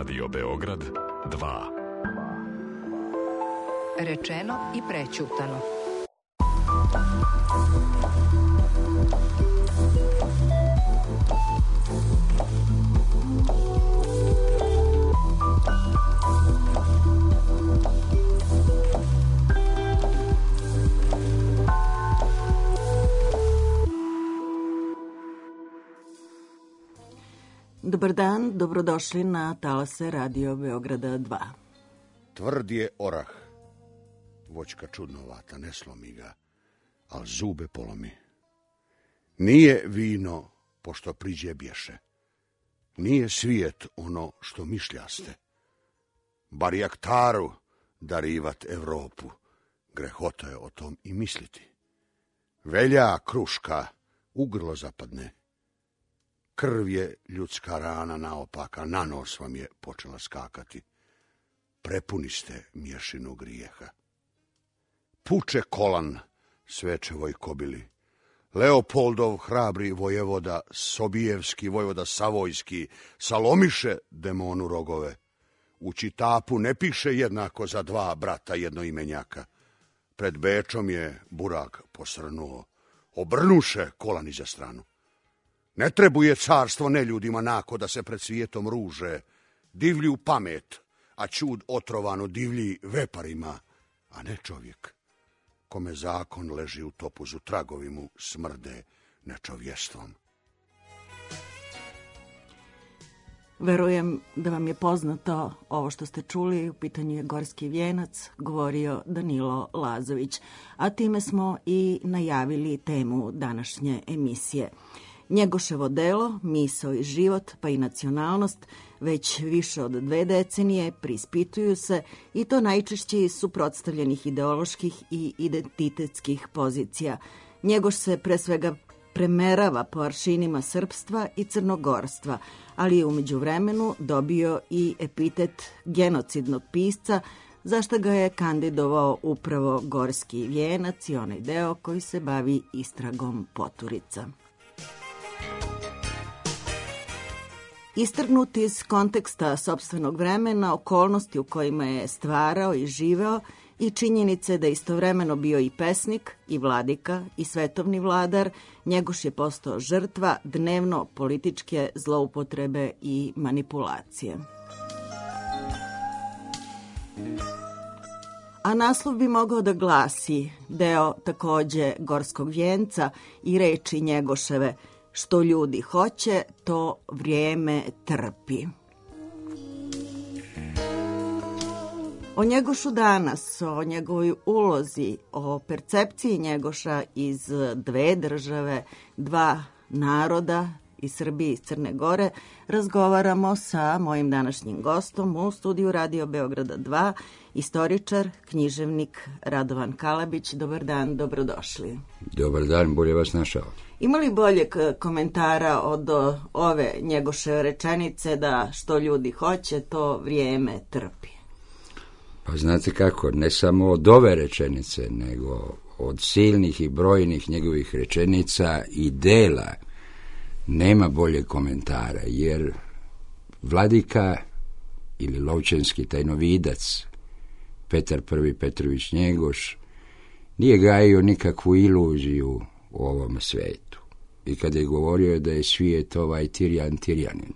Radio Beograd 2. Rečeno i prećutano. Dobar dan, dobrodošli na talase Radio Beograda 2. Tvrd je orah, voćka čudnovata, ne slomi ga, al zube polomi. Nije vino, pošto priđe bješe, nije svijet ono što mišljaste. Bar jaktaru darivat Evropu, grehota je o tom i misliti. Velja kruška u grlo zapadne, krv je ljudska rana naopaka, na nos vam je počela skakati. Prepuni ste mješinu grijeha. Puče kolan svečevoj kobili, Leopoldov hrabri vojevoda, Sobijevski vojvoda Savojski, salomiše demonu rogove. U čitapu ne piše jednako za dva brata jednoimenjaka. Pred Bečom je burak posrnuo, obrnuše kolan iza stranu. Ne trebuje carstvo neljudima nako da se pred svijetom ruže, divlju pamet, a čud otrovano divlji veparima, a ne čovjek, kome zakon leži u topuzu, tragovi mu smrde nečovjestvom. Verujem da vam je poznato ovo što ste čuli, u pitanju je Gorski vijenac, govorio Danilo Lazović, a time smo i najavili temu današnje emisije. Njegoševo delo, misao i život, pa i nacionalnost, već više od 2 decenije prispituju se i to najčešće iz suprotstavljenih ideoloških i identitetskih pozicija. Njegoš se pre svega premerava po aršinima srpstva i crnogorstva, ali je u međuvremenu dobio i epitet genocidnog pisca, za što ga je kandidovao upravo Gorski vijenac i onaj deo koji se bavi istragom poturica. Istrgnut iz konteksta sopstvenog vremena, okolnosti u kojima je stvarao i živeo i činjenice da je istovremeno bio i pesnik, i vladika, i svetovni vladar, Njegoš je postao žrtva dnevno političke zloupotrebe i manipulacije. A naslov bi mogao da glasi, deo takođe Gorskog vijenca i reči Njegoševe: što ljudi hoće, to vrijeme trpi. O Njegošu danas, o njegovoj ulozi, o percepciji Njegoša iz 2 države, 2 naroda, iz Srbije i iz Crne Gore, razgovaramo sa mojim današnjim gostom u studiju Radio Beograda 2, istoričar, književnik Radovan Kalabić. Dobar dan, dobrodošli. Dobar dan, bolje vas našao. Ima li boljeg komentara od ove Njegoševe rečenice da što ljudi hoće, to vrijeme trpi? Pa znate kako, ne samo od ove rečenice, nego od silnih i brojnih njegovih rečenica i dela nema boljeg komentara, jer vladika ili lovčanski tajnovidac Petar I. Petrović Njegoš nije gajio nikakvu iluziju u ovom svetu. I kada je govorio da je svijet ovaj Tirjanin.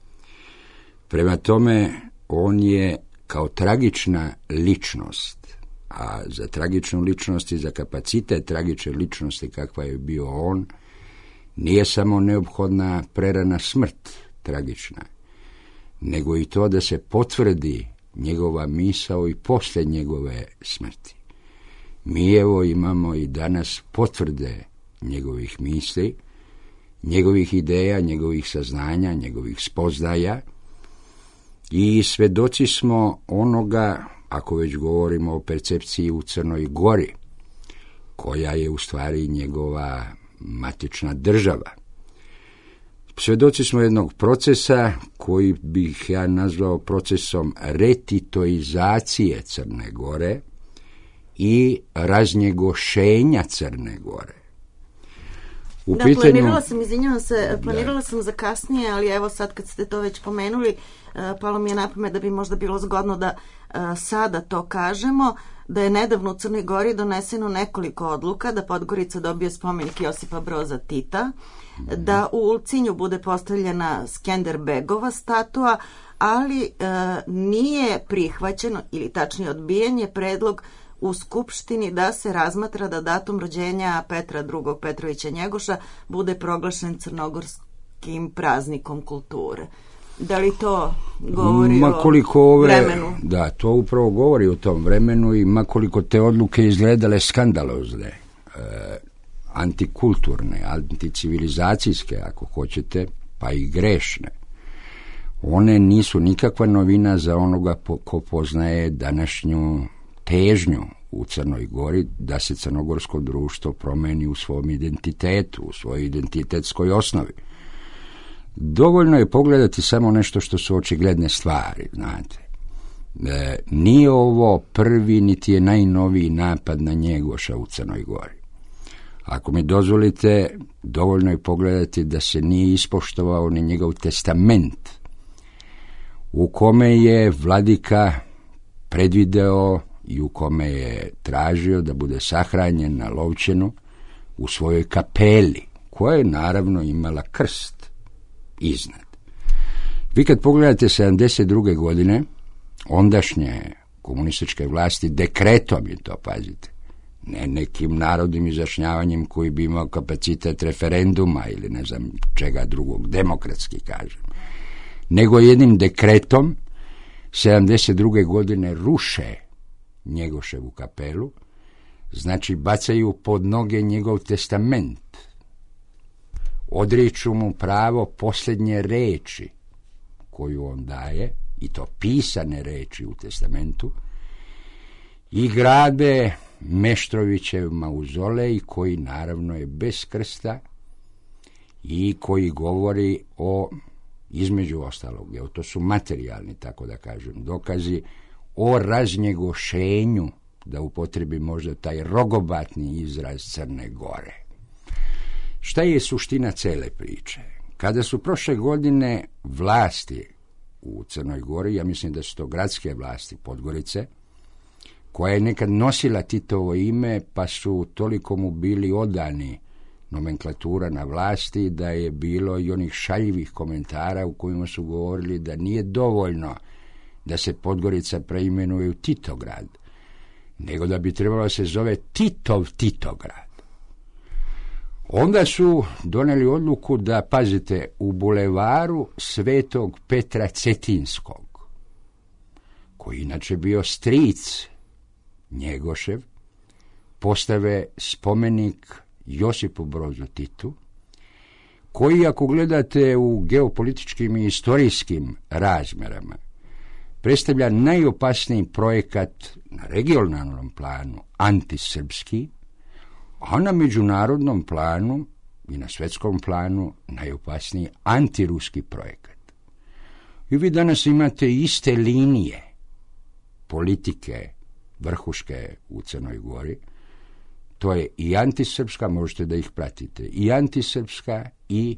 Prema tome, on je kao tragična ličnost, a za tragičnu ličnost i za kapacitet tragične ličnosti kakva je bio on, nije samo neophodna prerana smrt tragična, nego i to da se potvrdi njegova misao i posle njegove smrti. Mi evo imamo i danas potvrde njegovih misli, njegovih ideja, njegovih saznanja, njegovih spoznaja i svedoci smo onoga, ako već govorimo o percepciji u Crnoj Gori, koja je u stvari njegova matična država. Svedoci smo jednog procesa koji bih ja nazvao procesom retitoizacije Crne Gore i raznjegošenja Crne Gore. Planirala sam za kasnije, ali evo sad kad ste to već pomenuli, palo mi je na pamet da bi možda bilo zgodno da sada to kažemo, da je nedavno u Crnoj Gori doneseno nekoliko odluka, da Podgorica dobije spomenik Josipa Broza Tita, da u Ulcinju bude postavljena Skenderbegova statua, ali nije prihvaćeno, ili tačnije odbijen je predlog u Skupštini da se razmatra da datum rođenja Petra II. Petrovića Njegoša bude proglašen crnogorskim praznikom kulture. Da li to govori o vremenu? Da, to upravo govori o tom vremenu i makoliko te odluke izgledale skandalozne, antikulturne, anticivilizacijske, ako hoćete, pa i grešne, one nisu nikakva novina za onoga ko poznaje današnju težnju u Crnoj Gori da se crnogorsko društvo promeni u svom identitetu, u svojoj identitetskoj osnovi. Dovoljno je pogledati samo nešto što su očigledne stvari, znate. Nije ovo prvi niti je najnoviji napad na Njegoša u Crnoj Gori. Ako mi dozvolite, dovoljno je pogledati da se nije ispoštovao ni njegov testament u kome je vladika predvideo i u kome je tražio da bude sahranjen na Lovćenu u svojoj kapeli, koja je naravno imala krst iznad. Vi kad pogledate 72. godine, ondašnje komunističke vlasti dekretom je to, pazite, ne nekim narodnim izjašnjavanjem koji bi imao kapacitet referenduma ili ne znam čega drugog, demokratski kažem, nego jednim dekretom 72. godine ruše Njegoševu kapelu, znači bacaju pod noge njegov testament, odriču mu pravo posljednje reči koju on daje, i to pisane reči u testamentu, i grade Meštrovićev mauzolej koji naravno je bez krsta i koji govori o, između ostalog, evo to su materijalni, tako da kažem, dokazi o raznjegošenju, da upotrebi možda taj rogobatni izraz, Crne Gore. Šta je suština cele priče? Kada su prošle godine vlasti u Crnoj Gori, ja mislim da su to gradske vlasti Podgorice, koja je nekad nosila Titovo ime, pa su toliko mu bili odani nomenklatura na vlasti, da je bilo i onih šaljivih komentara u kojima su govorili da nije dovoljno da se Podgorica preimenuje u Titograd, nego da bi trebalo se zove Titov Titograd. Onda su doneli odluku da, pazite, u bulevaru Svetog Petra Cetinskog, koji inače bio stric Njegošev, postave spomenik Josipu Brozu Titu, koji, ako gledate u geopolitičkim i istorijskim razmerama, predstavlja najopasniji projekat na regionalnom planu, antisrpski, a na međunarodnom planu i na svjetskom planu najopasniji antiruski projekat. I vi danas imate iste linije politike vrhuške u Crnoj Gori. To je i antisrpska, možete da ih pratite, i antisrpska i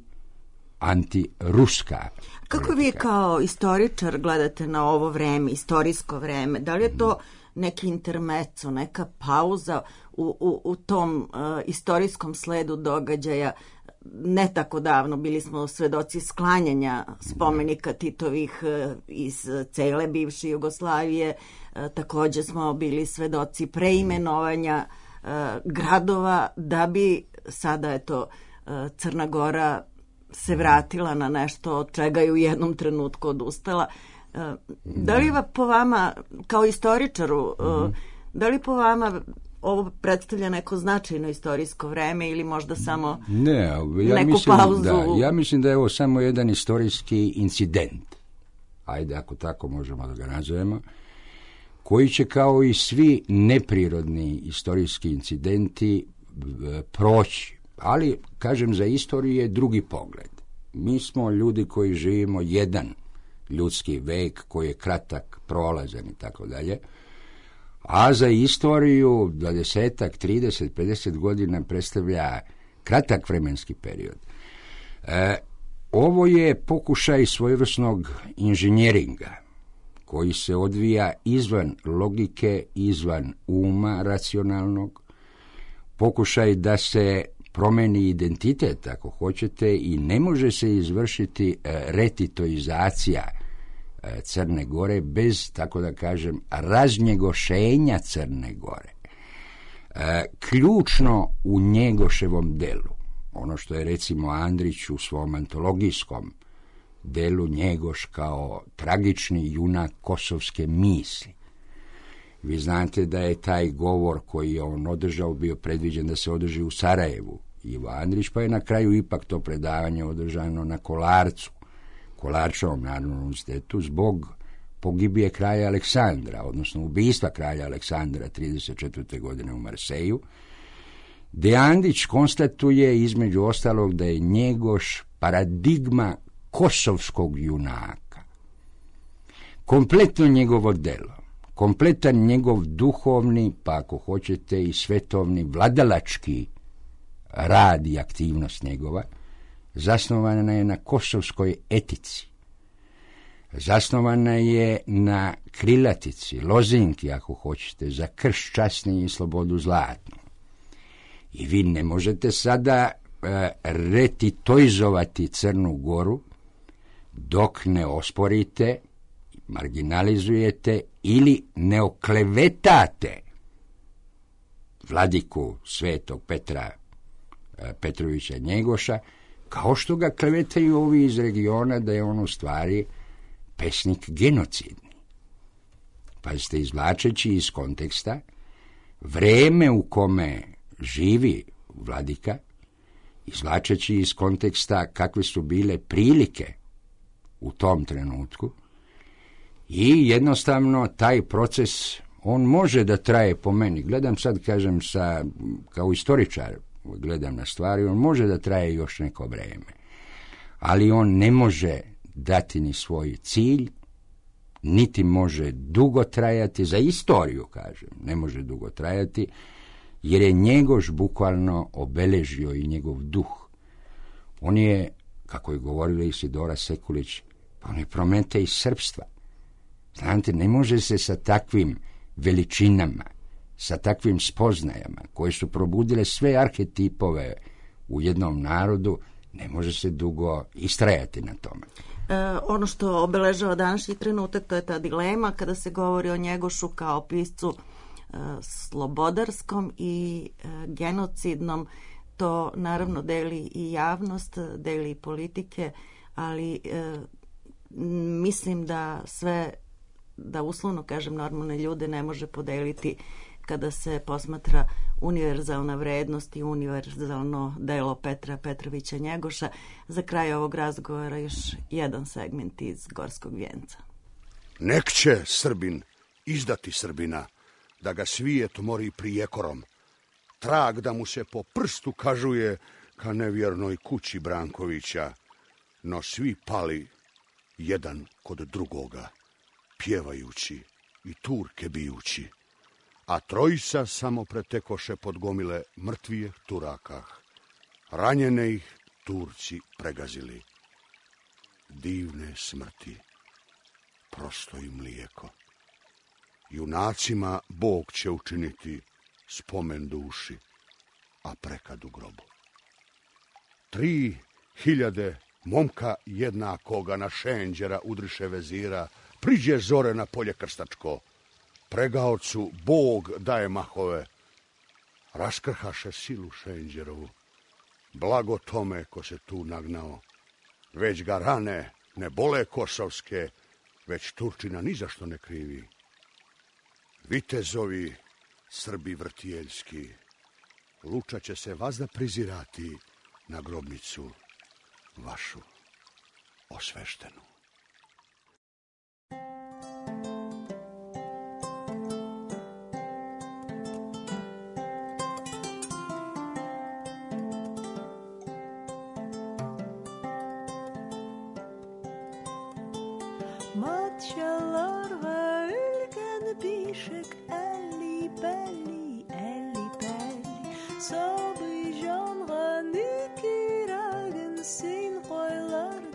antiruska. Kako vi kao istoričar gledate na ovo vreme, istorijsko vreme? Da li je to neki intermezzo, neka pauza u tom istorijskom sledu događaja? Ne tako davno bili smo svedoci sklanjanja spomenika Titovih iz cele bivše Jugoslavije. Također smo bili svedoci preimenovanja gradova, da bi sada eto Crna Gora se vratila na nešto od čega je u jednom trenutku odustala. Da li po vama, kao istoričaru, da li po vama ovo predstavlja neko značajno istorijsko vreme ili možda samo neku pauzu? Ja mislim da je ovo samo jedan istorijski incident, ajde ako tako možemo da ga nazovemo, koji će kao i svi neprirodni istorijski incidenti proći. Ali, kažem, za istoriju je drugi pogled. Mi smo ljudi koji živimo jedan ljudski vek koji je kratak, prolazan i tako dalje, a za istoriju 20, 30, 50 godina predstavlja kratak vremenski period. Ovo je pokušaj svojevrsnog inženjeringa koji se odvija izvan logike, izvan uma racionalnog, pokušaj da se promeni identitet, ako hoćete, i ne može se izvršiti retitoizacija Crne Gore bez, tako da kažem, raznjegošenja Crne Gore. Ključno u Njegoševom delu, ono što je recimo Andrić u svom antologijskom delu Njegoš kao tragični junak kosovske misli. Vi znate da je taj govor koji je on održao bio predviđen da se održi u Sarajevu, Ivo Andrić, pa je na kraju ipak to predavanje održano na Kolarcu, Kolarčevom narodnom univerzitetu, zbog pogibije kralja Aleksandra, odnosno ubistva kralja Aleksandra 34. godine u Marseju, gdje Andrić konstatuje između ostalog da je Njegoš paradigma kosovskog junaka. Kompletno njegovo delo, kompletan njegov duhovni, pa ako hoćete i svetovni, vladalački rad i aktivnost njegova, zasnovana je na kosovskoj etici. Zasnovana je na krilatici, lozinki, ako hoćete, za krš časni i slobodu zlatnu. I vi ne možete sada retitoizovati Crnu Goru dok ne osporite, marginalizujete ili ne oklevetate vladiku svetog Petra Petrovića Njegoša, kao što ga klevetaju ovi iz regiona da je on u stvari pesnik genocidni. Pazite, izvlačeći iz konteksta vreme u kome živi vladika, izvlačeći iz konteksta kakve su bile prilike u tom trenutku, i jednostavno taj proces, on može da traje, po meni, gledam sad, kažem, kao istoričar, gledam na stvari, on može da traje još neko vreme, ali on ne može dati ni svoj cilj, niti može dugo trajati, za istoriju, kažem, ne može dugo trajati, jer je Njegoš bukvalno obeležio i njegov duh. On je, kako je govorila Isidora Sekulić, pa on je Prometej srpstva. Znate, ne može se sa takvim veličinama, sa takvim spoznajama, koje su probudile sve arhetipove u jednom narodu, ne može se dugo istrajati na tome. Ono što obeležava današnji trenutak, to je ta dilema kada se govori o Njegošu kao piscu slobodarskom i genocidnom. To naravno deli i javnost, deli i politike, ali mislim da sve, da uslovno kažem, normalne ljude ne može podeliti kada se posmatra univerzalna vrednost i univerzalno delo Petra Petrovića Njegoša. Za kraj ovog razgovora još jedan segment iz Gorskog vijenca. Nek će Srbin izdati Srbina, da ga svijet mori prijekorom, trag da mu se po prstu kažuje ka nevjernoj kući Brankovića, no svi pali jedan kod drugoga, pjevajući i turke bijući, a trojica samo pretekoše pod gomile mrtvijeh Turakah, ranjene ih Turci pregazili. Divne smrti, prosto i mlijeko. Junacima Bog će učiniti spomen duši, a prekad u grobu. 3000 momka jednakoga na šenđera udriše vezira, priđe zore na polje krstačko. Pregaocu Bog daje mahove, raskrhaše silu šenđerovu. Blago tome ko se tu nagnao, već ga rane ne bole kosovske, već Turčina ni zašto ne krivi. Vitezovi, Srbi vrtijeljski, luča će se vazda prizirati na grobnicu vašu osveštenu. Matşalar ve ülken pişek elli belli Sabı janğa nikiragen sin koylar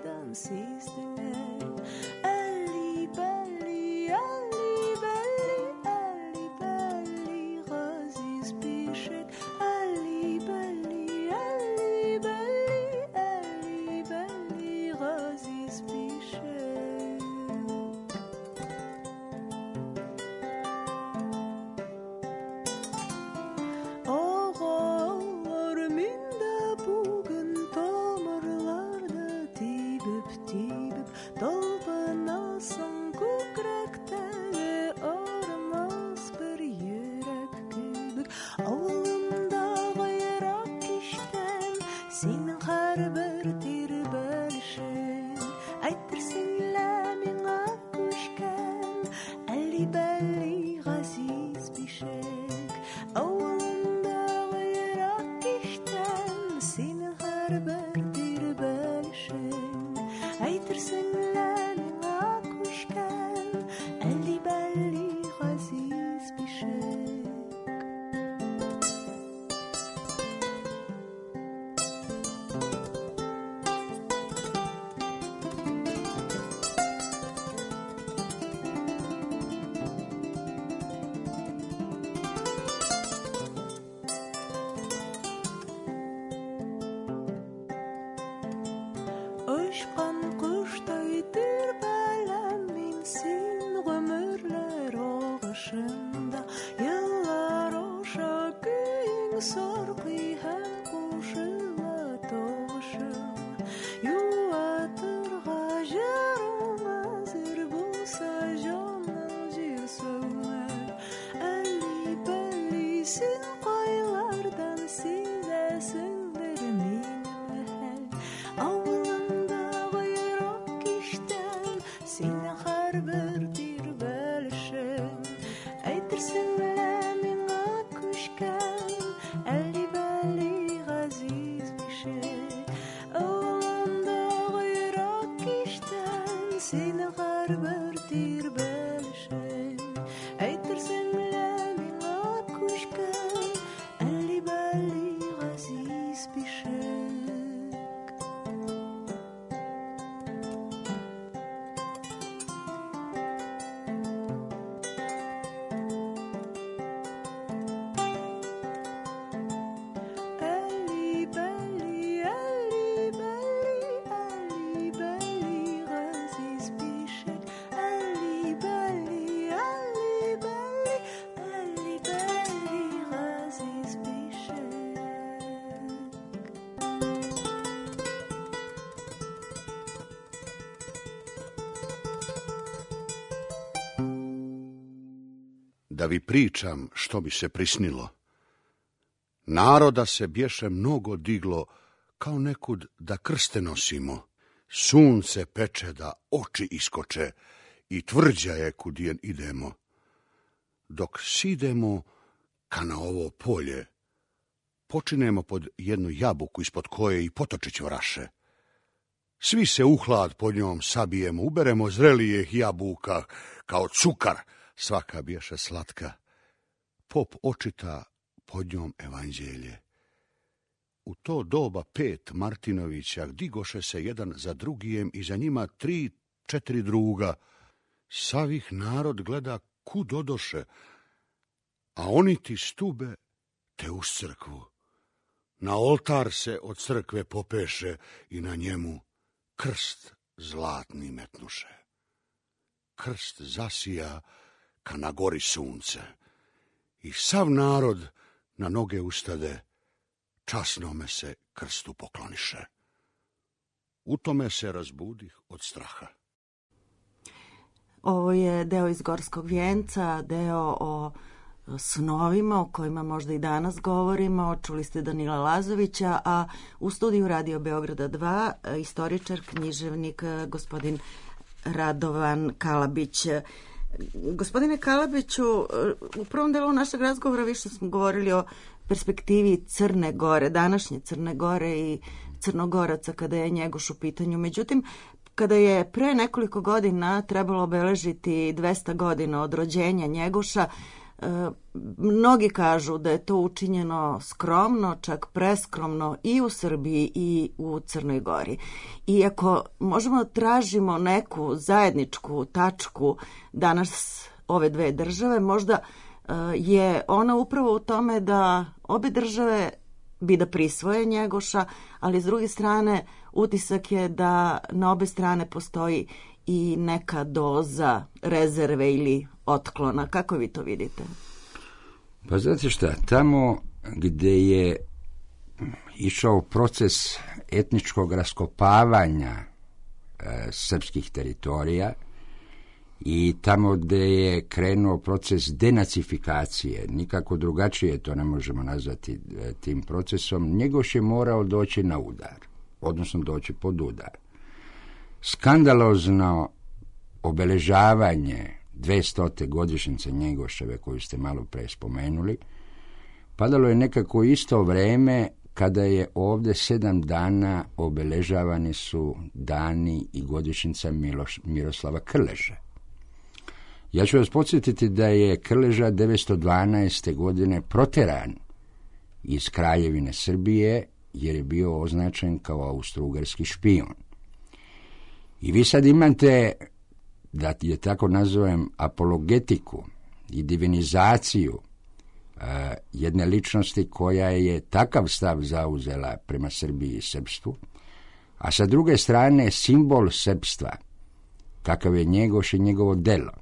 vrtir belše, ejter se mlemi lakuška, eli beli razis pišek. Eli beli, eli beli, eli beli razis pišek, eli beli, eli beli, eli beli razis pišek. Da vi pričam što mi se prisnilo. Naroda se bješe mnogo diglo, kao nekud da krste nosimo. Sunce peče da oči iskoče i tvrđa je kudijen idemo. Dok sidemo ka na ovo polje, počinemo pod jednu jabuku ispod koje i potočić vraše. Svi se u hlad pod njom sabijemo, uberemo zrelijeh jabuka, kao cukar, svaka bješe slatka. Pop očita pod njom evanđelje. U to doba 5 Martinovića digoše se jedan za drugijem i za njima 3-4 druga. Savih narod gleda kud odoše, a oni ti stube te uz crkvu. Na oltar se od crkve popeše i na njemu krst zlatni metnuše. Krst zasija ka na gori sunce i sav narod na noge ustade, časnome se krstu pokloniše. U tome se razbudih od straha. Ovo je deo iz Gorskog vijenca, deo o snovima o kojima možda i danas govorimo. Čuli ste Danila Lazovića, a u studiju Radio Beograda 2 istoričar, književnik, gospodin Radovan Kalabić. Gospodine Kalabiću, u prvom delu našeg razgovora više smo govorili o perspektivi Crne Gore, današnje Crne Gore i Crnogoraca kada je Njegoš u pitanju. Međutim, kada je pre nekoliko godina trebalo obeležiti 200 godina od rođenja Njegoša, mnogi kažu da je to učinjeno skromno, čak preskromno i u Srbiji i u Crnoj Gori. I ako možemo tražimo neku zajedničku tačku danas ove dve države, možda je ona upravo u tome da obe države bi da prisvoje Njegoša, ali s druge strane utisak je da na obe strane postoji i neka doza rezerve ili otklona. Kako vi to vidite? Pa znate šta, tamo gdje je išao proces etničkog raskopavanja srpskih teritorija i tamo gdje je krenuo proces denacifikacije, nikako drugačije to ne možemo nazvati tim procesom, Njegoš je morao doći na udar, odnosno doći pod udar. Skandalozno obeležavanje 200. godišnjice Njegoševe koju ste malo pre spomenuli padalo je nekako isto vrijeme kada je ovdje 7 dana obeležavani su dani i godišnjica Miroslava Krleže. Ja ću vas podsjetiti da je Krleža 912. godine proteran iz Kraljevine Srbije jer je bio označen kao austrougarski špijun. I vi sad imate, da je tako nazovem, apologetiku i divinizaciju jedne ličnosti koja je takav stav zauzela prema Srbiji i srpstvu, a sa druge strane simbol srpstva, kakav je Njegoš i njegovo delo,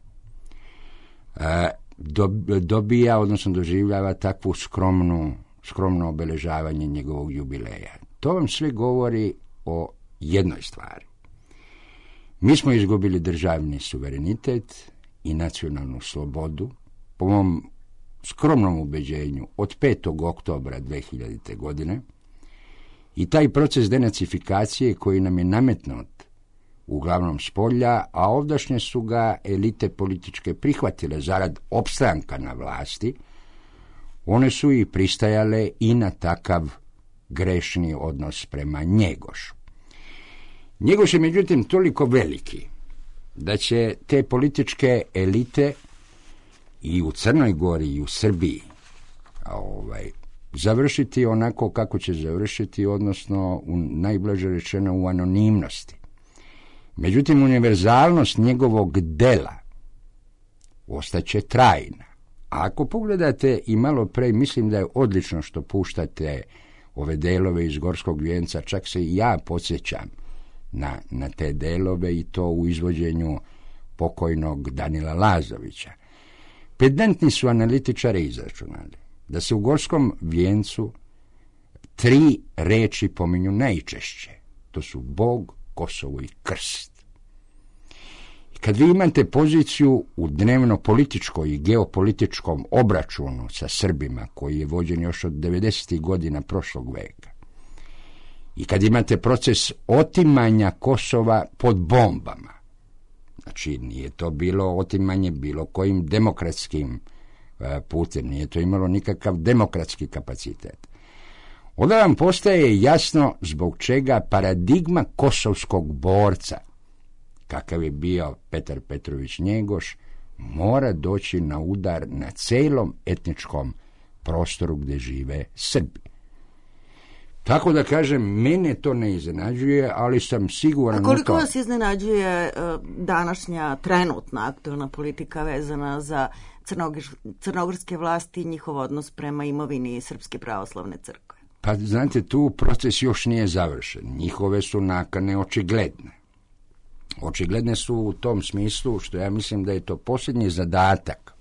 dobija, odnosno doživljava takvu skromno obeležavanje njegovog jubileja. To vam sve govori o jednoj stvari. Mi smo izgubili državni suverenitet i nacionalnu slobodu, po mom skromnom ubeđenju, od 5. oktobra 2000. godine i taj proces denacifikacije koji nam je nametnut uglavnom s polja, a ovdašnje su ga elite političke prihvatile zarad opstanka na vlasti, one su i pristajale i na takav grešni odnos prema Njegošu. Njegoš je međutim toliko veliki da će te političke elite i u Crnoj Gori i u Srbiji završiti onako kako će završiti, odnosno najblaže rečeno u anonimnosti. Međutim, univerzalnost njegovog dela ostaće trajna. A ako pogledate i malo pre, mislim da je odlično što puštate ove delove iz Gorskog vijenca, čak se i ja podsjećam na te delove i to u izvođenju pokojnog Danila Lazovića. Pedantni su analitičari izračunali da se u Gorskom vijencu 3 reči pominju najčešće. To su Bog, Kosovo i krst. Kad vi imate poziciju u dnevno-političkoj i geopolitičkom obračunu sa Srbima, koji je vođen još od 90. godina prošlog veka, i kad imate proces otimanja Kosova pod bombama, znači nije to bilo otimanje bilo kojim demokratskim putem, nije to imalo nikakav demokratski kapacitet, onda vam postaje jasno zbog čega paradigma kosovskog borca, kakav je bio Petar Petrović Njegoš, mora doći na udar na celom etničkom prostoru gdje žive Srbi. Tako da kažem, mene to ne iznenađuje, ali sam siguran... A koliko vas iznenađuje današnja trenutna aktualna politika vezana za crnogorske vlasti i njihov odnos prema imovini Srpske pravoslavne crkve? Pa znate, tu proces još nije završen. Njihove su nakane očigledne. Očigledne su u tom smislu što ja mislim da je to posljednji zadatak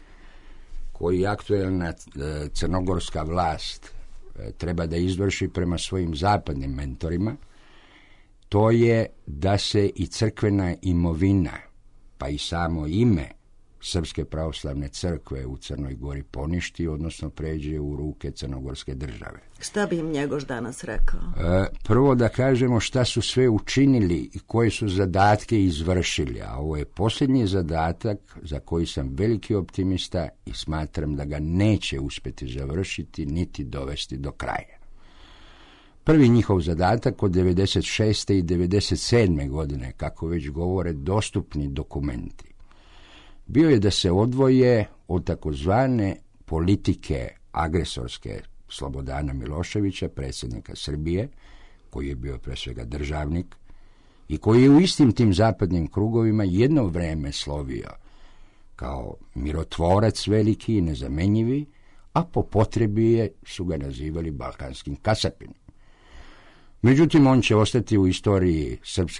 koji aktualna crnogorska vlast treba da izvrši prema svojim zapadnim mentorima, to je da se i crkvena imovina, pa i samo ime Srpske pravoslavne crkve u Crnoj Gori poništi, odnosno pređe u ruke crnogorske države. Šta bi im Njegoš danas rekao? Prvo da kažemo šta su sve učinili i koje su zadatke izvršili, a ovo je posljednji zadatak za koji sam veliki optimista i smatram da ga neće uspjeti završiti niti dovesti do kraja. Prvi njihov zadatak od 96. i 97. godine, kako već govore dostupni dokumenti, bio je da se odvoje od takozvane politike agresorske Slobodana Miloševića, predsjednika Srbije, koji je bio pre svega državnik i koji je u istim tim zapadnim krugovima jedno vreme slovio kao mirotvorac veliki i nezamenjivi, a po potrebi su ga nazivali balkanskim kasapinom. Međutim, on će ostati u istoriji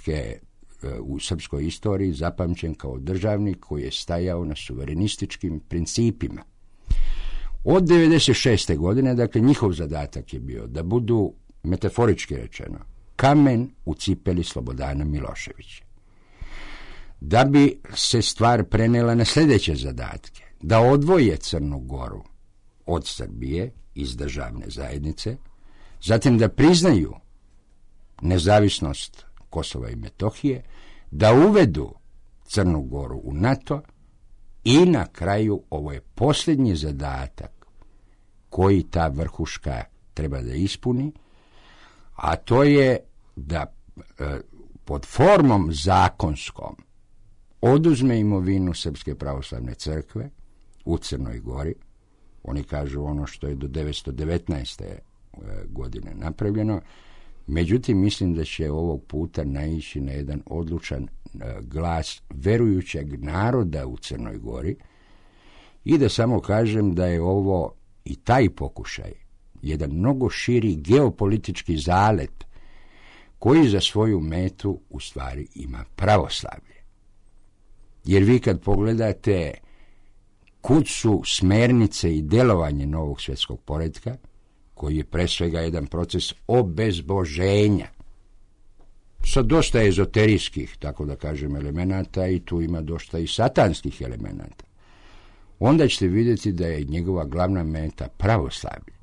u srpskoj istoriji zapamćen kao državnik koji je stajao na suverenističkim principima. Od 96. godine, dakle, njihov zadatak je bio da budu, metaforički rečeno, kamen u cipeli Slobodana Miloševića. Da bi se stvar prenela na sljedeće zadatke, da odvoje Crnu Goru od Srbije iz državne zajednice, zatim da priznaju nezavisnost Kosova i Metohije, da uvedu Crnu Goru u NATO i na kraju ovo je posljednji zadatak koji ta vrhuška treba da ispuni, a to je da pod formom zakonskom oduzme imovinu Srpske pravoslavne crkve u Crnoj Gori. Oni kažu ono što je do 1919. godine napravljeno. Međutim, mislim da će ovog puta naići na jedan odlučan glas verujućeg naroda u Crnoj Gori i da samo kažem da je ovo i taj pokušaj jedan mnogo širi geopolitički zalet koji za svoju metu u stvari ima pravoslavlje. Jer vi kad pogledate kud su smernice i delovanje novog svjetskog poretka, koji je pre svega jedan proces obezboženja sa dosta ezoterijskih, tako da kažem, elemenata i tu ima dosta i satanskih elemenata, onda ćete vidjeti da je njegova glavna meta pravoslavlje.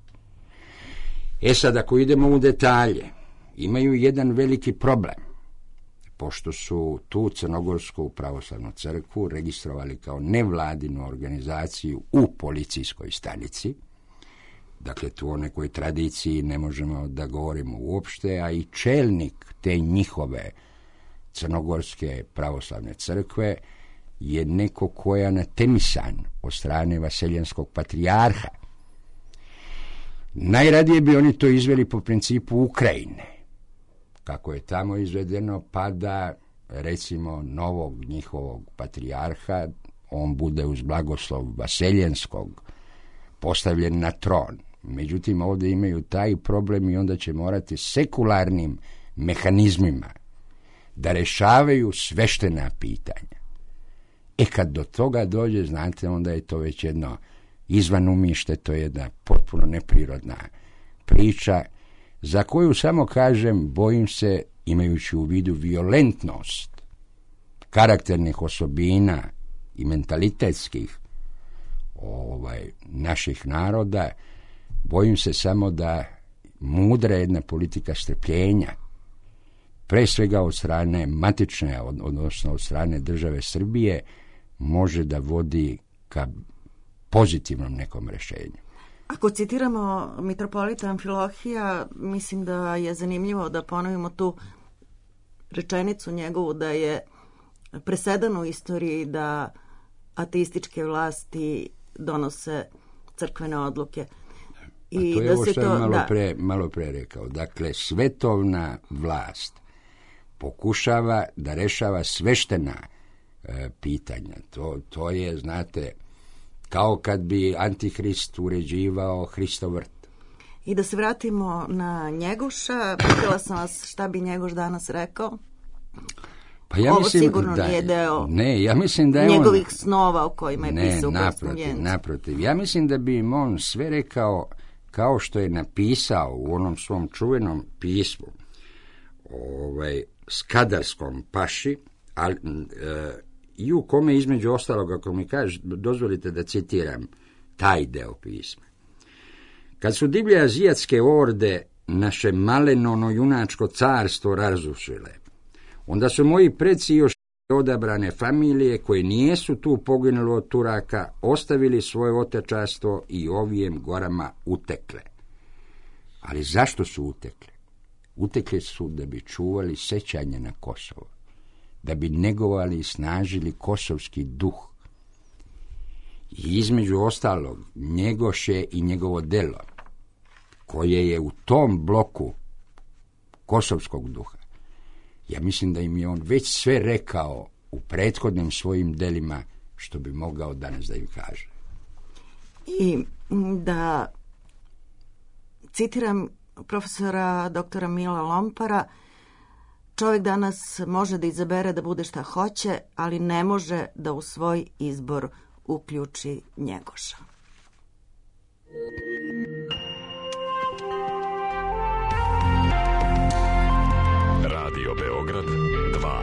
Sad, ako idemo u detalje, imaju jedan veliki problem, pošto su tu Crnogorsku pravoslavnu crkvu registrovali kao nevladinu organizaciju u policijskoj stanici. Dakle, tu o nekoj tradiciji ne možemo da govorimo uopšte, a i čelnik te njihove Crnogorske pravoslavne crkve je neko ko je anatemisan od strane vaseljenskog patrijarha. Najradije bi oni to izveli po principu Ukrajine, kako je tamo izvedeno, pa da, recimo, novog njihovog patrijarha, on bude uz blagoslov vaseljenskog postavljen na tron. Međutim, ovdje imaju taj problem i onda će morati sekularnim mehanizmima da rešavaju sveštena pitanja. Kad do toga dođe, znate, onda je to već jedno izvan umište, to je jedna potpuno neprirodna priča, za koju samo kažem, bojim se, imajući u vidu violentnost karakternih osobina i mentalitetskih naših naroda, bojim se samo da mudra jedna politika strpljenja, pre svega od strane matične, odnosno od strane države Srbije, može da vodi ka pozitivnom nekom rešenju. Ako citiramo mitropolita Amfilohija, mislim da je zanimljivo da ponovimo tu rečenicu njegovu da je presedan u istoriji da ateističke vlasti donose crkvene odluke. I to je ovo što je malo pre rekao. Dakle, svetovna vlast pokušava da rešava sveštena pitanja. To je, znate, kao kad bi Antihrist uređivao Hristov vrt. I da se vratimo na Njegoša, pitala sam vas šta bi Njegoš danas rekao. Pa ja ovo mislim sigurno nije deo ja mislim da je njegovih snova o kojima je pisao u naprotiv. Ja mislim da bi im on sve rekao kao što je napisao u onom svom čuvenom pismu Skadarskom paši, i u kome između ostalog, ako mi dozvolite da citiram taj deo pisma. Kad su divlje azijatske orde naše maleno junačko carstvo razrušile, onda su moji preci još odabrane familije koje nijesu tu poginule od Turaka ostavili svoje otečastvo i ovijem gorama utekle. Ali zašto su utekle? Utekle su da bi čuvali sećanje na Kosovo, da bi negovali i snažili kosovski duh. I između ostalog, Njegoše i njegovo delo, koje je u tom bloku kosovskog duha, ja mislim da im je on već sve rekao u prethodnim svojim delima što bi mogao danas da im kaže. I da citiram profesora doktora Mila Lompara, čovjek danas može da izabere da bude šta hoće, ali ne može da u svoj izbor uključi Njegoša. Radio Beograd 2.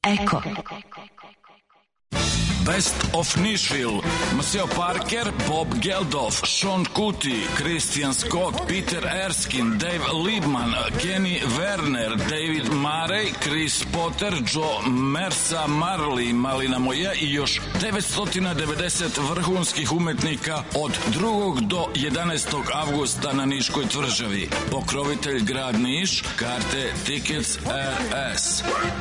Eko. Best of Nashville, Maceo Parker, Bob Geldof, Sean Kuti, Christian Scott, Peter Erskine, Dave Liebman, Kenny Werner, David Murray, Chris Potter, Joe Mersa, Marley, Malina Moja i još 990 vrhunskih umetnika od 2. do 11. avgusta na Niškoj tvrđavi. Pokrovitelj grad Niš, karte Tickets RS.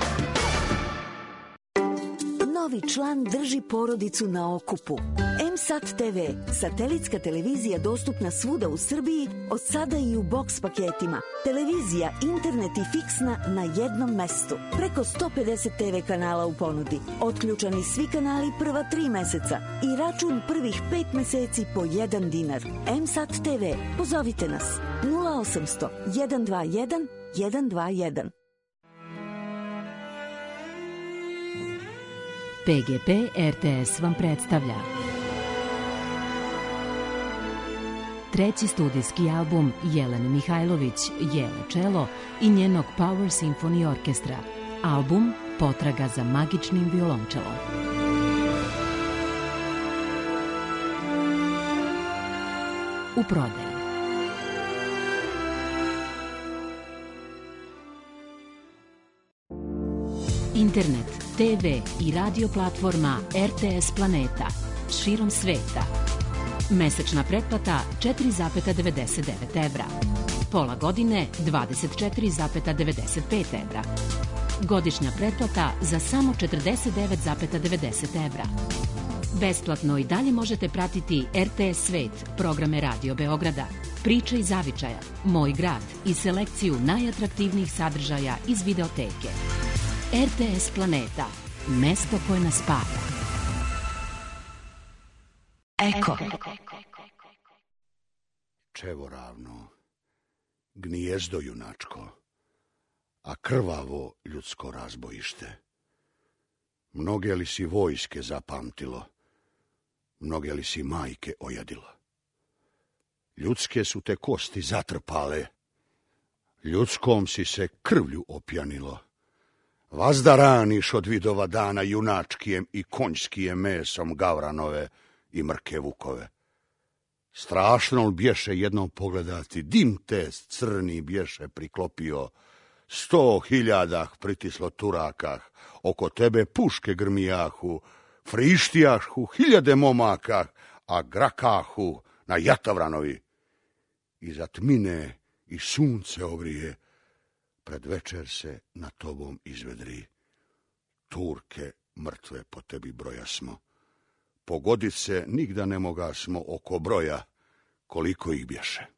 Novi član drži porodicu na okupu. M-Sat TV, satelitska televizija dostupna svuda u Srbiji, od sada i u boks paketima. Televizija, internet i fiksna na jednom mestu. Preko 150 TV kanala u ponudi. Otključani svi kanali prva 3 meseca i račun prvih 5 meseci po 1 dinar. M-Sat TV, pozovite nas 0800 121 121. PGP RTS vam predstavlja treći studijski album Jelene Mihajlović, Jele Čelo i njenog Power Symphony Orkestra. Album Potraga za magičnim violončelom. U prodaji. Internet, TV i radio platforma RTS Planeta širom sveta. Mesečna pretplata 4,99 evra. Pola godine 24,95 evra. Godišnja pretplata za samo 49,90 evra. Besplatno i dalje možete pratiti RTS Svet, programe Radio Beograda, Priče iz zavičaja, Moj grad i selekciju najatraktivnijih sadržaja iz videoteke. RTS Planeta, mesto koje nas spaja. Eko. Čevo ravno, gnijezdo junačko, a krvavo ljudsko razbojište. Mnoge li si vojske zapamtilo, mnoge li si majke ojadilo. Ljudske su te kosti zatrpale, ljudskom si se krvlju opjanilo. Vazda raniš od vidova dana junačkijem i konjskijem mesom gavranove i mrke vukove. Strašno li bješe jednom pogledati, dim te crni bješe priklopio, 100.000 pritislo Turakah, oko tebe puške grmijahu, frištijahu 1000 momakah, a grakahu na Jatavranovi. Iza tmine i sunce ovrije, pred večer se na tobom izvedri. Turke mrtve po tebi broja smo. Pogodit se nigda ne moga smo oko broja, koliko ih bješe.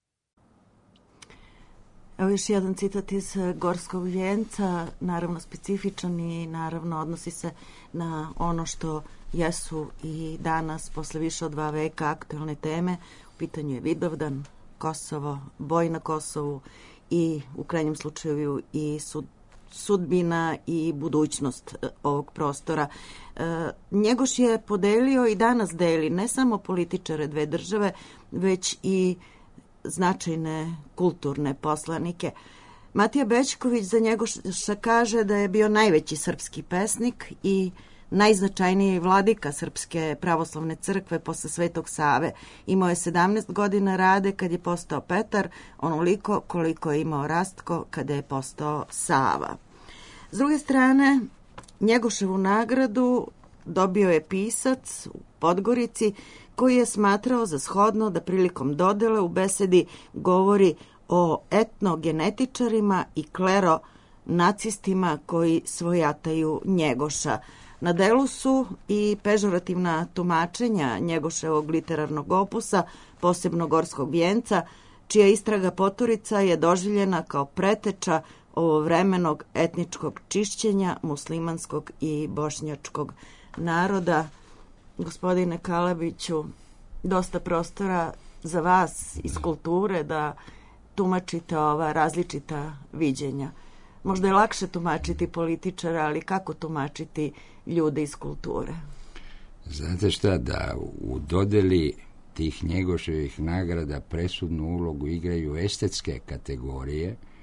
Evo još jedan citat iz Gorskog vijenca, naravno specifičan i naravno odnosi se na ono što jesu i danas, posle više od 2 veka, aktualne teme. U pitanju je Vidovdan, Kosovo, boj na Kosovu i u krajnjem slučaju i sudbina i budućnost ovog prostora. Njegoš je podelio i danas deli ne samo političare dve države, već i značajne kulturne poslanike. Matija Bećković za Njegoša kaže da je bio najveći srpski pesnik i najznačajniji vladika Srpske pravoslavne crkve posle Svetog Save. Imao je 17 godina rade kad je postao Petar, onoliko koliko je imao Rastko kada je postao Sava. S druge strane, Njegoševu nagradu dobio je pisac u Podgorici koji je smatrao za shodno da prilikom dodele u besedi govori o etnogenetičarima i kleronacistima koji svojataju Njegoša. Na delu su i pežorativna tumačenja Njegoševog literarnog opusa, posebno Gorskog vijenca, čija istraga potorica je doživljena kao preteča ovovremenog etničkog čišćenja muslimanskog i bošnjačkog naroda. Gospodine Kalabiću, dosta prostora za vas iz kulture da tumačite ova različita viđenja. Možda je lakše tumačiti političara, ali kako tumačiti ljude iz kulture? Znate šta, da u dodeli tih Njegoševih nagrada presudnu ulogu igraju estetske kategorije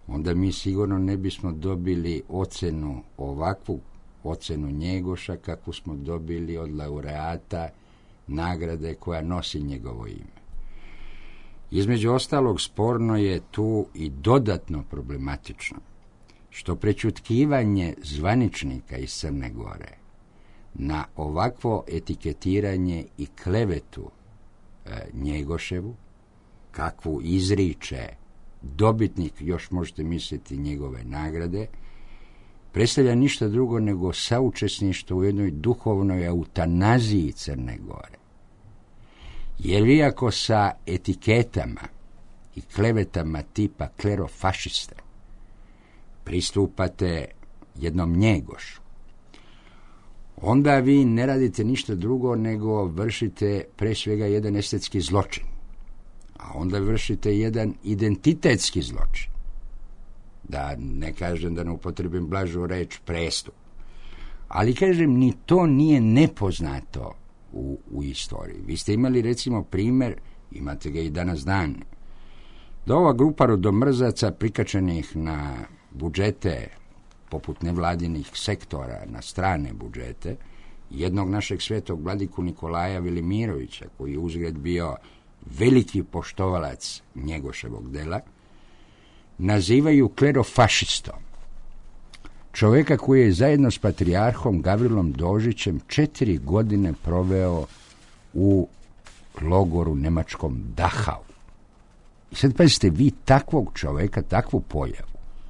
onda mi sigurno ne bismo dobili ovakvu ocenu Njegoša kakvu smo dobili od laureata nagrade koja nosi njegovo ime. Između ostalog, sporno je tu i dodatno problematično što prečutkivanje zvaničnika iz Crne Gore na ovakvo etiketiranje i klevetu Njegoševu, kakvu izriče dobitnik, još možete misliti, njegove nagrade, predstavlja ništa drugo nego saučesništvo u jednoj duhovnoj eutanaziji Crne Gore. Jer vi ako sa etiketama i klevetama tipa klerofašiste pristupate jednom Njegošu, onda vi ne radite ništa drugo nego vršite pre svega jedan estetski zločin, a onda vršite jedan identitetski zločin. Da ne kažem, da ne upotrebim blažu reč, prestup. Ali kažem, ni to nije nepoznato u istoriji. Vi ste imali recimo primjer, imate ga i danas dan, da ova grupa rodomrzaca prikačenih na budžete poput nevladinih sektora, na strane budžete, jednog našeg svetog vladiku Nikolaja Velimirovića, koji je uzgred bio veliki poštovalac Njegoševog dela, nazivaju klerofašistom. Čovjeka koji je zajedno s patrijarhom Gavrilom Dožićem 4 godine proveo u logoru nemačkom Dachau. I sad pazite, vi takvog čovjeka, takvu pojavu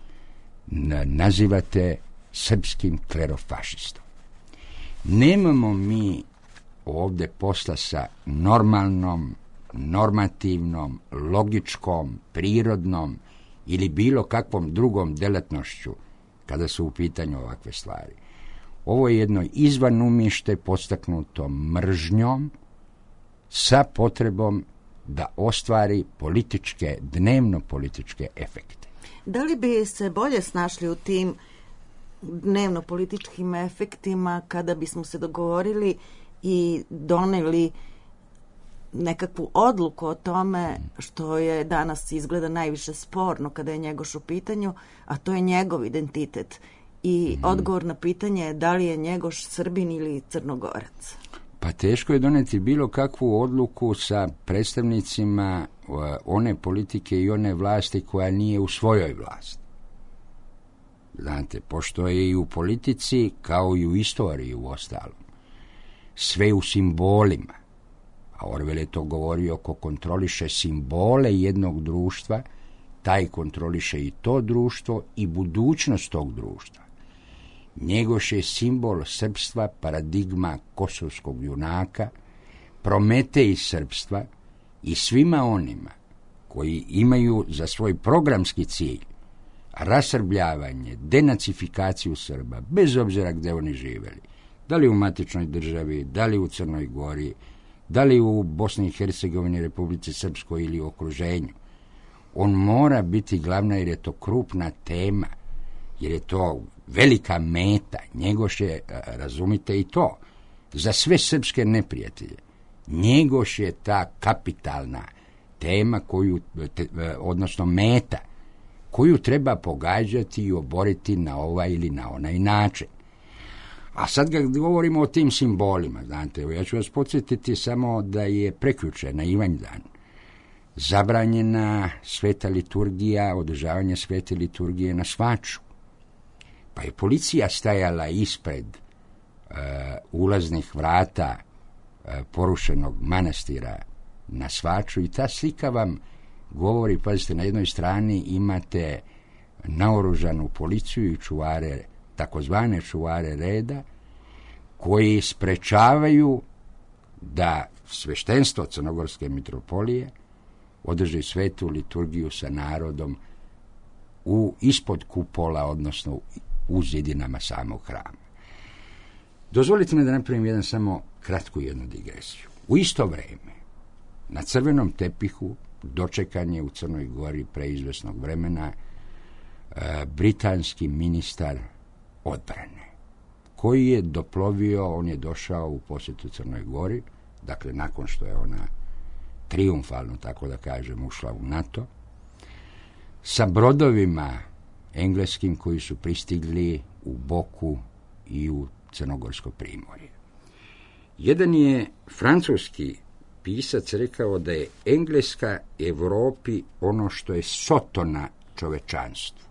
nazivate srpskim klerofašistom. Nemamo mi ovdje posla sa normalnom, normativnom, logičkom, prirodnom ili bilo kakvom drugom delatnošću kada su u pitanju ovakve stvari. Ovo je jedno izvanumište podstaknuto mržnjom sa potrebom da ostvari političke, dnevno političke efekte. Da li bi se bolje snašli u tim dnevno političkim efektima kada bismo se dogovorili i doneli nekakvu odluku o tome što je danas izgleda najviše sporno kada je Njegoš u pitanju, a to je njegov identitet. I odgovor na pitanje je da li je Njegoš Srbin ili Crnogorac. Pa teško je doneti bilo kakvu odluku sa predstavnicima one politike i one vlasti koja nije u svojoj vlasti. Znate, pošto je i u politici, kao i u istoriji u ostalom, sve u simbolima, a Orwell je to govorio, ko kontroliše simbole jednog društva, taj kontroliše i to društvo i budućnost tog društva. Njegoš je simbol srpstva, paradigma kosovskog junaka, Prometej srpstva i svima onima koji imaju za svoj programski cilj rasrbljavanje, denacifikaciju Srba, bez obzira gde oni živeli, da li u matičnoj državi, da li u Crnoj Gori, da li u Bosni i Hercegovini, Republici Srpskoj ili u okruženju. On mora biti glavna jer je to krupna tema, jer je to velika meta. Njegoš je, razumite i to, za sve srpske neprijatelje. Njegoš je ta kapitalna tema, odnosno meta, koju treba pogađati i oboriti na ovaj ili na onaj način. A sad kad govorimo o tim simbolima, znate, ja ću vas podsjetiti samo da je prekjuče na Ivanjdan zabranjena sveta liturgija, održavanje svete liturgije na Svaču. Pa je policija stajala ispred ulaznih vrata porušenog manastira na Svaču i ta slika vam govori, pazite, na jednoj strani imate naoružanu policiju i čuvare, takozvane čuvare reda, koji sprečavaju da sveštenstvo Crnogorske mitropolije održi svetu liturgiju sa narodom ispod kupola, odnosno u zidinama samog hrama. Dozvolite mi da napravim samo kratku jednu digresiju. U isto vreme, na crvenom tepihu dočekan je u Crnoj Gori preizvesnog vremena britanski ministar odbrane, koji je doplovio, on je došao u posjetu Crnoj Gori, dakle nakon što je ona trijumfalno, tako da kažem, ušla u NATO, sa brodovima engleskim koji su pristigli u Boku i u Crnogorsko primorje. Jedan je francuski pisac rekao da je Engleska Europi ono što je Sotona čovečanstvu.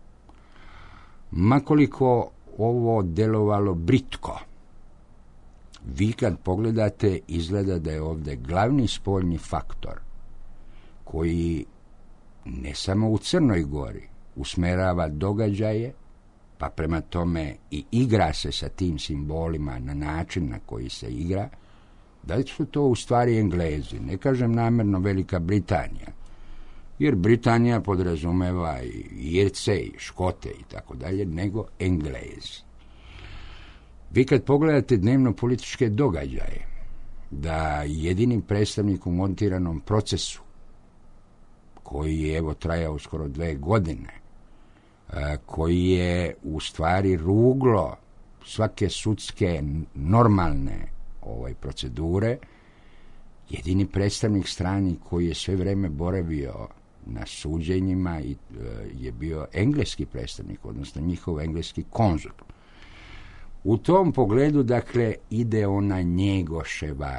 Makoliko ovo delovalo britko, vi kad pogledate izgleda da je ovdje glavni spoljni faktor koji ne samo u Crnoj Gori usmerava događaje, pa prema tome i igra se sa tim simbolima na način na koji se igra, da li su to u stvari Englezi, ne kažem namjerno Velika Britanija, jer Britanija podrazumeva i Irce i Škote i tako dalje, nego Englezi. Vi kad pogledate dnevno političke događaje, da jedini predstavnik u montiranom procesu, koji je evo trajao skoro 2 godine, koji je u stvari ruglo svake sudske normalne procedure, jedini predstavnik strani koji je sve vreme boravio na suđenjima je bio engleski predstavnik, odnosno njihov engleski konzul. U tom pogledu, dakle, ide ona Njegoševa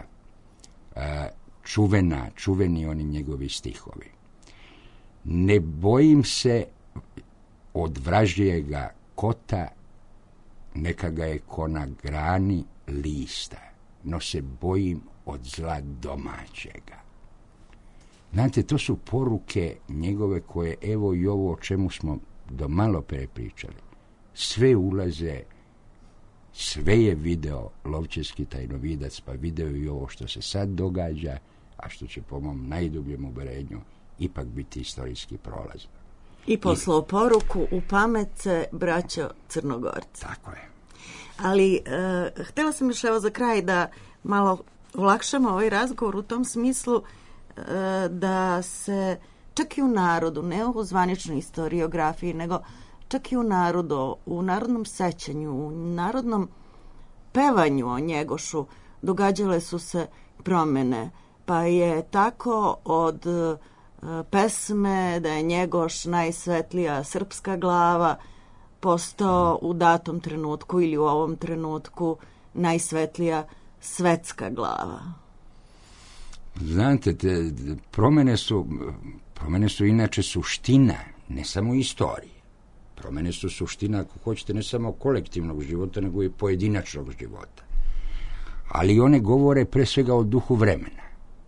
čuveni oni njegovi stihovi. Ne bojim se od vražjega kota, neka ga je ko na grani lista, no se bojim od zla domaćega. Znate, to su poruke njegove koje, evo i ovo o čemu smo do malo prepričali, sve ulaze, sve je video Lovćevski tajnovidac, pa video i ovo što se sad događa, a što će po mom najdubljem uverenju ipak biti istorijski prolaz. I poslao poruku u pamet braćo Crnogorci. Tako je. Ali htjela sam još evo za kraj da malo olakšamo ovaj razgovor u tom smislu da se čak i u narodu, ne u zvaničnoj historiografiji, nego čak i u narodu, u narodnom sećanju, u narodnom pevanju o Njegošu događale su se promjene. Pa je tako od pesme da je Njegoš najsvetlija srpska glava postao u datom trenutku ili u ovom trenutku najsvetlija svetska glava. Znate, promjene su inače suština, ne samo istorije. Promjene su suština, ako hoćete, ne samo kolektivnog života, nego i pojedinačnog života. Ali one govore pre svega o duhu vremena.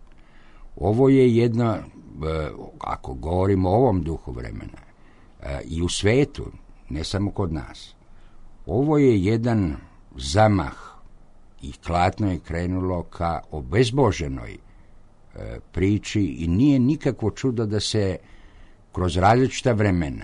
Ovo je jedno, ako govorimo o ovom duhu vremena, i u svetu, ne samo kod nas, ovo je jedan zamah i klatno je krenulo ka obezboženoj priči i nije nikakvo čudo da se kroz različita vremena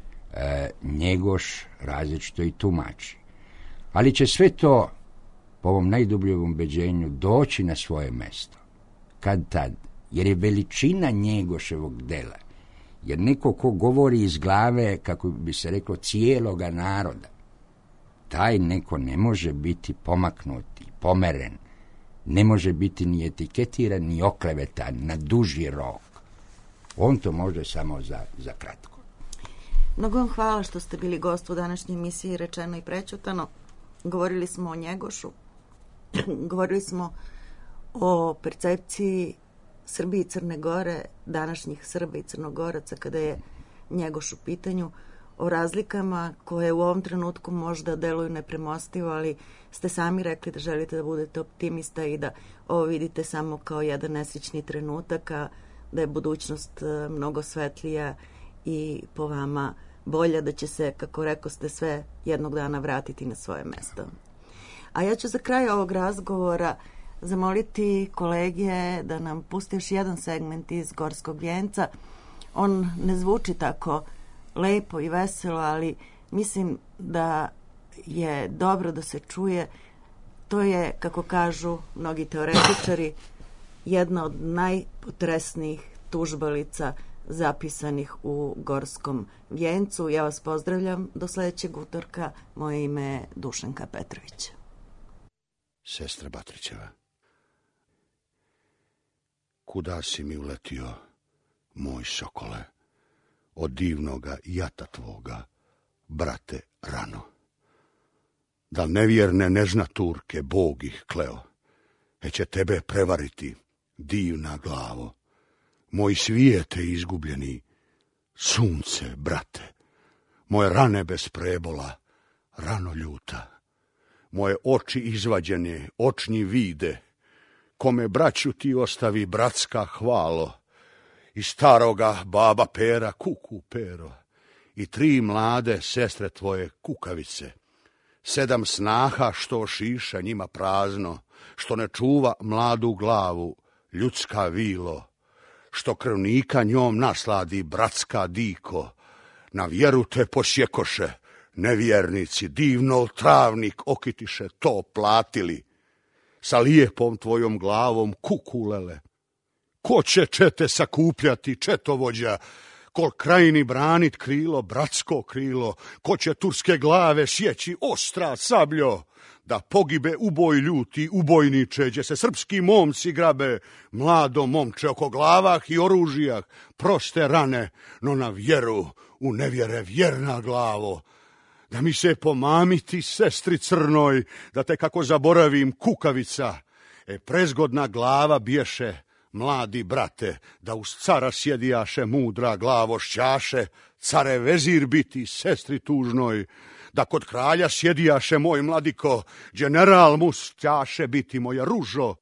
Njegoš različito i tumači. Ali će sve to, po ovom najdubljem ubeđenju, doći na svoje mesto. Kad tad? Jer je veličina Njegoševog dela, jer neko ko govori iz glave, kako bi se reklo, cijeloga naroda, taj neko ne može biti pomaknut i pomeren, ne može biti ni etiketiran, ni oklevetan na duži rok. On to može samo za kratko. Mnogo vam hvala što ste bili gost u današnjoj emisiji Rečeno i prećutano. Govorili smo o Njegošu, govorili smo o percepciji Srbije i Crne Gore, današnjih Srba i Crnogoraca kada je Njegoš u pitanju, o razlikama koje u ovom trenutku možda deluju nepremostivo, ali ste sami rekli da želite da budete optimista i da ovo vidite samo kao jedan nesrećni trenutak, a da je budućnost mnogo svetlija i po vama bolja, da će se, kako rekoste, sve jednog dana vratiti na svoje mesto. A ja ću za kraj ovog razgovora zamoliti kolege da nam puste još jedan segment iz Gorskog vijenca. On ne zvuči tako lepo i veselo, ali mislim da je dobro da se čuje. To je, kako kažu mnogi teoretičari, jedna od najpotresnijih tužbalica zapisanih u Gorskom vijencu. Ja vas pozdravljam do sljedećeg utorka. Moje ime je Dušanka Petrović. Sestra Batrićeva, kuda si mi uletio, moj sokole, od divnoga jata tvoga, brate rano. Da nevjerne nežnaturke Bog ih kleo, će tebe prevariti, divna glavo. Moj svijete izgubljeni, sunce, brate, moje rane bez prebola, rano ljuta, moje oči izvađene, očnji vide, kome braću ti ostavi bratska hvalo, i staroga baba Pera kuku Pero, i 3 mlade sestre tvoje kukavice, 7 snaha što šiša njima prazno, što ne čuva mladu glavu, ljudska vilo, što krvnika njom nasladi bratska diko, na vjeru te posjekoše, nevjernici, divno travnik okitiše, to platili, sa lijepom tvojom glavom kukulele. Ko će čete sakupljati, četovođa, kol krajini branit krilo, bratsko krilo, ko će turske glave sjeći, ostra sabljo, da pogibe uboj ljuti, ubojniče, gdje se srpski momci grabe, mlado momče oko glavah i oružijah, proste rane, no na vjeru, u nevjere vjerna glavo, da mi se pomamiti, sestri crnoj, da te kako zaboravim, kukavica, prezgodna glava bješe, mladi brate, da uz cara sjedijaše mudra glavošćaše, care vezir biti, sestri tužnoj, da kod kralja sjedijaše moj mladiko, general mu stjaše biti moja ružo,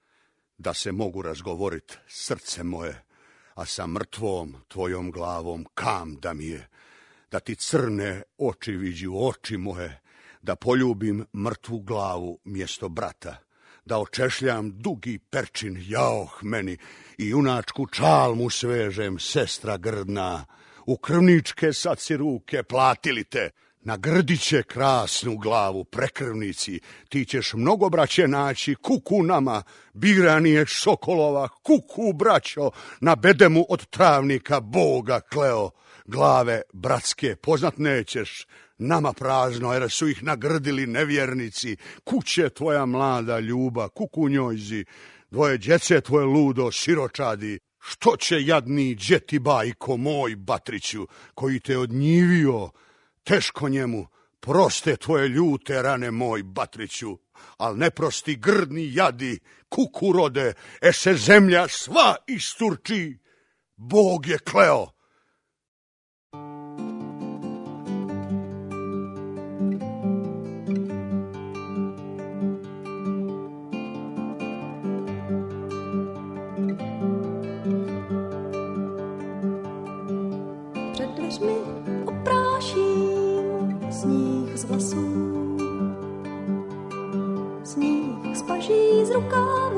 da se mogu razgovorit srce moje, a sa mrtvom tvojom glavom kam da mi je, da ti crne oči viđu oči moje, da poljubim mrtvu glavu mjesto brata, da očešljam dugi perčin jaoh meni i junačku čalmu svežem, sestra grdna, u krvničke sad si ruke platili te, na grdiće krasnu glavu prekrvnici, ti ćeš mnogo braće naći, kuku nama, biranije sokolova, kuku braćo, na bedemu od travnika Boga kleo, glave bratske poznat nećeš, nama prazno, jer su ih nagrdili nevjernici, kuće tvoja mlada ljuba, kuku njojzi, dvoje djece tvoje ludo siročadi, što će jadni džeti bajko moj Batriću, koji te odnjivio, teško njemu, proste tvoje ljute rane moj Batriću, al ne prosti grdni jadi, kuku rode, se zemlja sva isturči, Bog je kleo. Sníh z paží z rukáv